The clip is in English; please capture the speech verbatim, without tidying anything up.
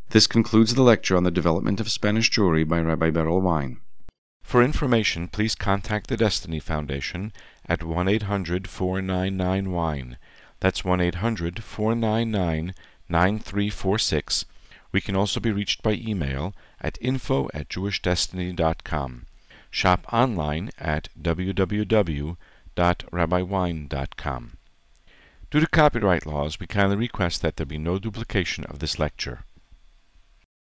This concludes the lecture on the development of Spanish jewelry by Rabbi Berel Wein. For information, please contact the Destiny Foundation at one eight hundred, four nine nine, wine. That's one eight hundred, four nine nine, nine three four six. We can also be reached by email at info at jewish destiny dot com. Shop online at w w w dot rabbi wein dot com. Due to copyright laws, we kindly request that there be no duplication of this lecture.